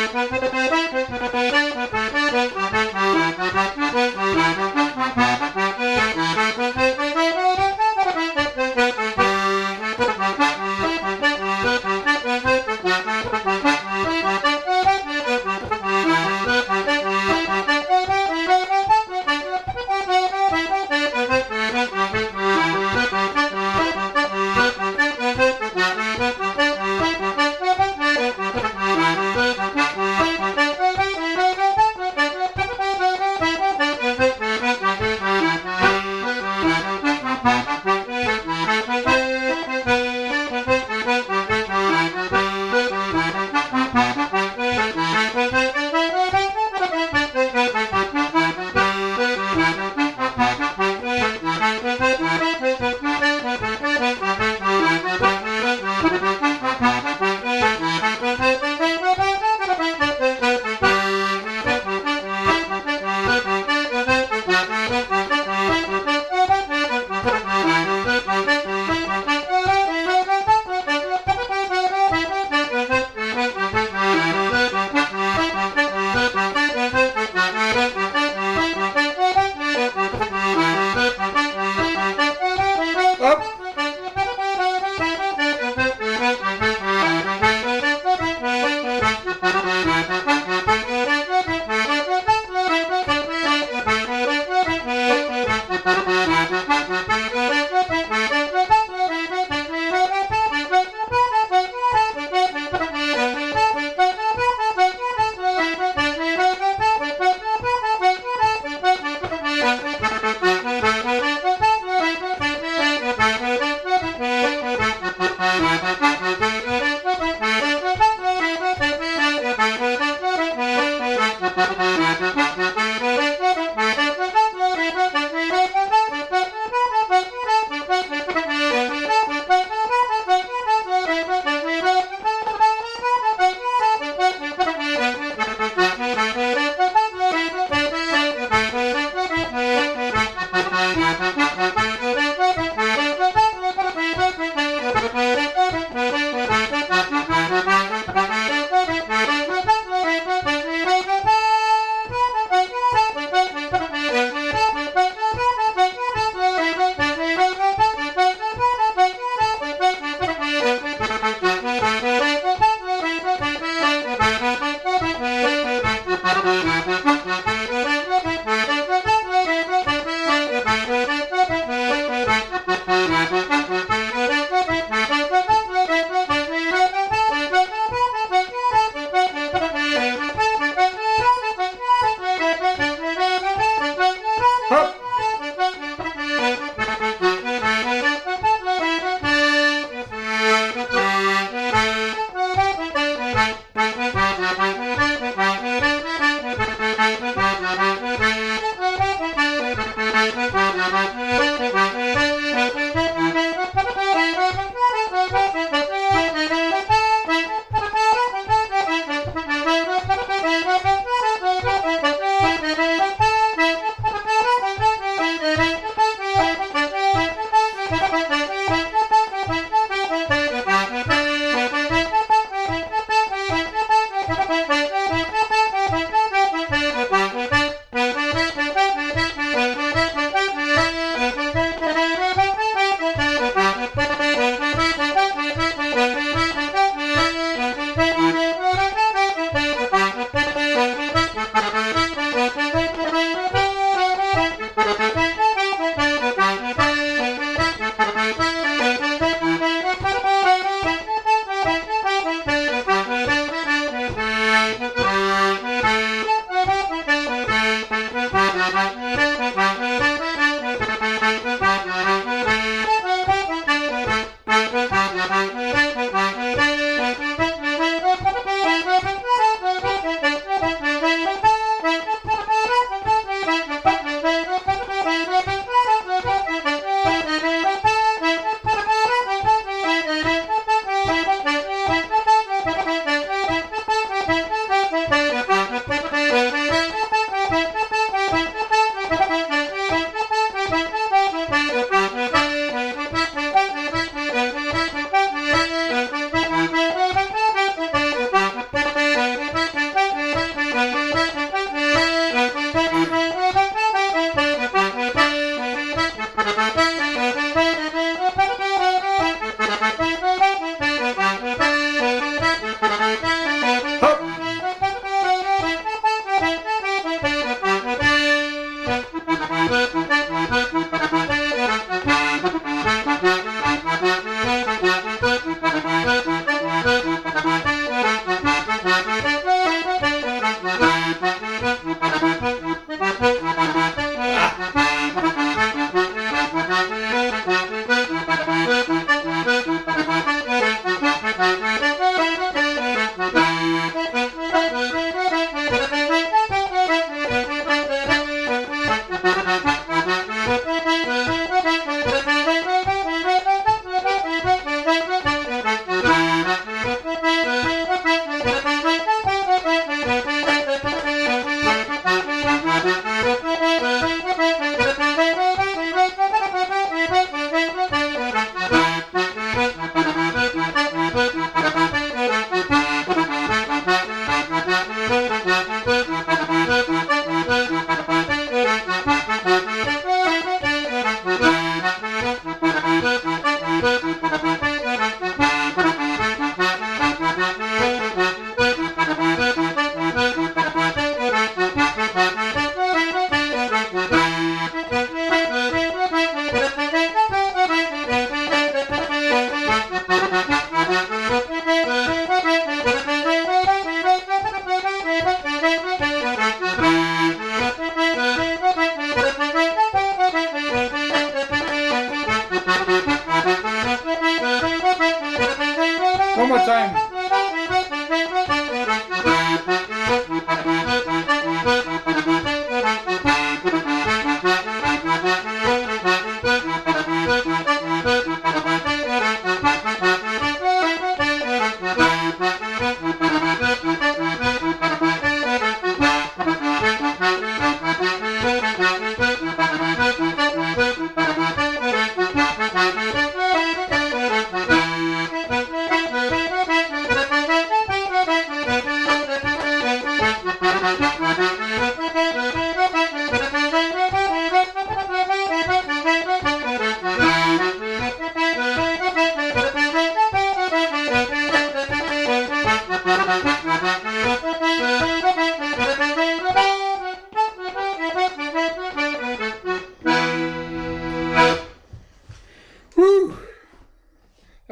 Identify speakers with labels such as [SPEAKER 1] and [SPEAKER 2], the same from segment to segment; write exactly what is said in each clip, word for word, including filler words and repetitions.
[SPEAKER 1] Thank you.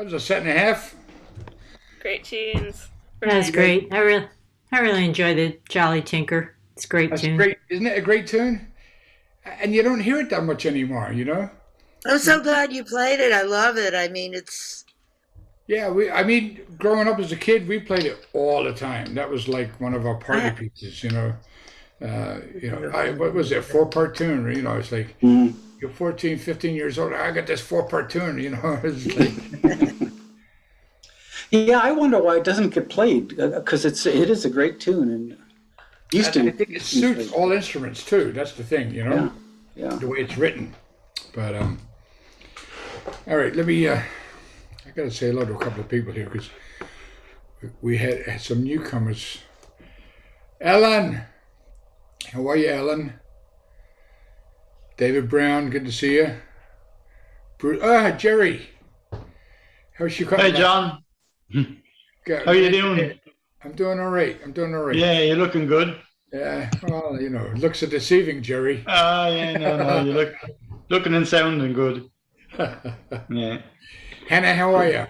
[SPEAKER 1] was a set and a half.
[SPEAKER 2] Great tunes.
[SPEAKER 3] That's great. I really, I really enjoy the Jolly Tinker. It's a great
[SPEAKER 1] That's
[SPEAKER 3] tune.
[SPEAKER 1] great, isn't it? A great tune, and you don't hear it that much anymore. You know.
[SPEAKER 4] I'm so glad you played it. I love it. I mean, it's.
[SPEAKER 1] Yeah, we. I mean, growing up as a kid, we played it all the time. That was like one of our party pieces. You know. Uh, you know, I, what was it? Four part tune. You know, it's like mm-hmm. You're fourteen, fifteen years old. I got this four part tune. You know, it's like.
[SPEAKER 5] Yeah, I wonder why it doesn't get played because it's it is a great tune and used to.
[SPEAKER 1] I think it suits all instruments too. That's the thing, you know.
[SPEAKER 5] Yeah. Yeah.
[SPEAKER 1] The way it's written, but um. All right, let me. Uh, I got to say hello to a couple of people here because we had, had some newcomers. Ellen, how are you, Ellen? David Brown, good to see you. Bruce, ah, Jerry. How's she coming?
[SPEAKER 6] Hey, John.
[SPEAKER 1] Good.
[SPEAKER 6] How you doing?
[SPEAKER 1] I'm doing all right. I'm doing all right.
[SPEAKER 6] Yeah, you're looking good.
[SPEAKER 1] Yeah, well, you know, looks are deceiving, Jerry.
[SPEAKER 6] Ah, uh, yeah, no, no, you look looking and sounding good. Yeah.
[SPEAKER 1] Hannah, how are you?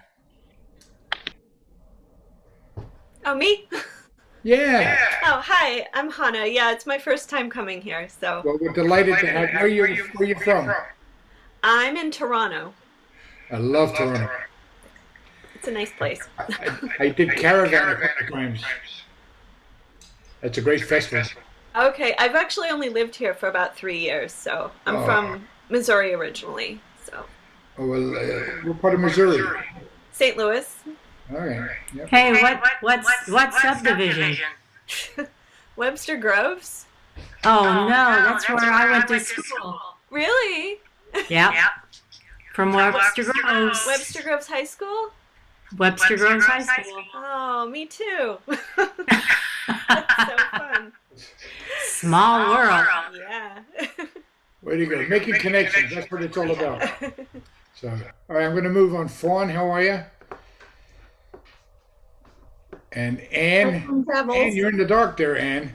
[SPEAKER 2] Oh, me?
[SPEAKER 1] Yeah.
[SPEAKER 2] Oh, hi. I'm Hannah. Yeah, it's my first time coming here, so.
[SPEAKER 1] Well, we're delighted to have you. Where are you, where are you from?
[SPEAKER 2] I'm in Toronto.
[SPEAKER 1] I love Toronto.
[SPEAKER 2] It's a nice place.
[SPEAKER 1] I, I did Caravan a couple of times. It's a great festival.
[SPEAKER 2] Okay, I've actually only lived here for about three years, so I'm oh. from Missouri originally. So.
[SPEAKER 1] Oh well, uh, what part of Missouri?
[SPEAKER 2] Saint Louis.
[SPEAKER 1] All right. Yep.
[SPEAKER 3] Hey, what what's what, what subdivision?
[SPEAKER 2] Webster Groves.
[SPEAKER 3] Oh, oh no, that's, that's where, where I went to school.
[SPEAKER 2] Really?
[SPEAKER 3] Yeah. yeah. From Webster Groves.
[SPEAKER 2] Webster Groves High School.
[SPEAKER 3] Webster, Webster Groves High School. School.
[SPEAKER 2] Oh, me too. That's so fun.
[SPEAKER 3] Small, Small world. world.
[SPEAKER 2] Yeah.
[SPEAKER 1] Way to go. Making, Making connections. connections. That's what it's all about. So, all right, I'm going to move on. Fawn, how are you? And Anne. Anne, you're in the dark there, Anne.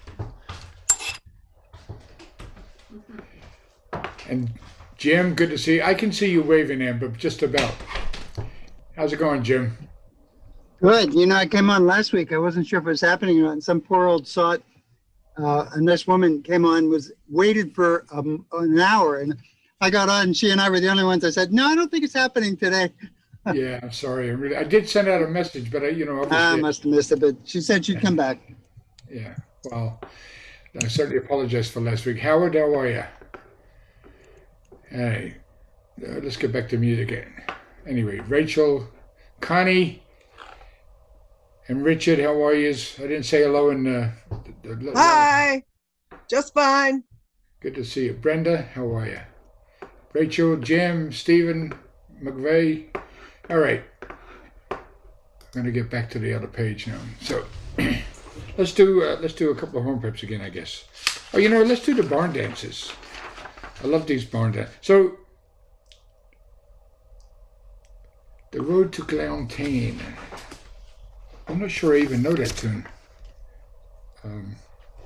[SPEAKER 1] And Jim, good to see you. I can see you waving, Anne, but just about. How's it going, Jim?
[SPEAKER 7] Good. You know, I came on last week. I wasn't sure if it was happening or not. And some poor old sot, uh, a nice woman came on, was waited for um, an hour. And I got on, and she and I were the only ones. I said, no, I don't think it's happening today.
[SPEAKER 1] Yeah, I'm sorry. I, really, I did send out a message, but I, you know, obviously.
[SPEAKER 7] I must have missed it, but she said she'd come back.
[SPEAKER 1] Yeah. Well, I certainly apologize for last week. Howard, how are you? Hey, uh, let's get back to music again. Anyway, Rachel, Connie, and Richard, how are you? I didn't say hello in uh, the, the,
[SPEAKER 8] Hi, just fine.
[SPEAKER 1] Good to see you. Brenda, how are you? Rachel, Jim, Stephen, McVeigh. All right. I'm going to get back to the other page now. So let's do uh, let's do a couple of hornpipes again, I guess. Oh, you know, let's do the barn dances. I love these barn dances. So, The Road to Glentain. I'm not sure I even know that tune. Um,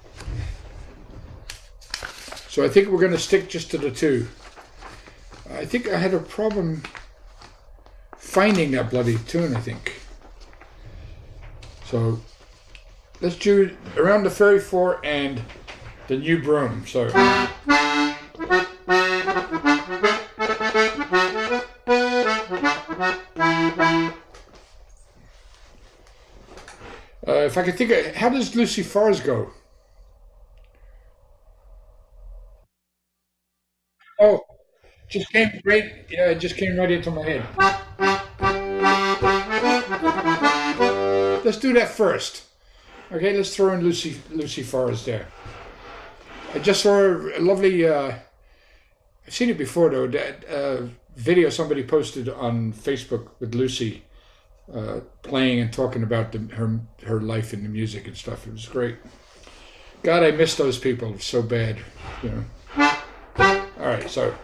[SPEAKER 1] so I think we're going to stick just to the two. I think I had a problem finding that bloody tune, I think. So let's do Around the Fairy Fort and The New Broom. So. Uh, if I could think of, how does Lucy Fars go? Oh, just came right, yeah, it just came right into my head. Let's do that first. Okay, let's throw in Lucy Lucy Fars there. I just saw a lovely, uh, I've seen it before though, that uh, video somebody posted on Facebook with Lucy uh, playing and talking about the, her her life in the music and stuff. It was great. God, I miss those people so bad, you know. All right, so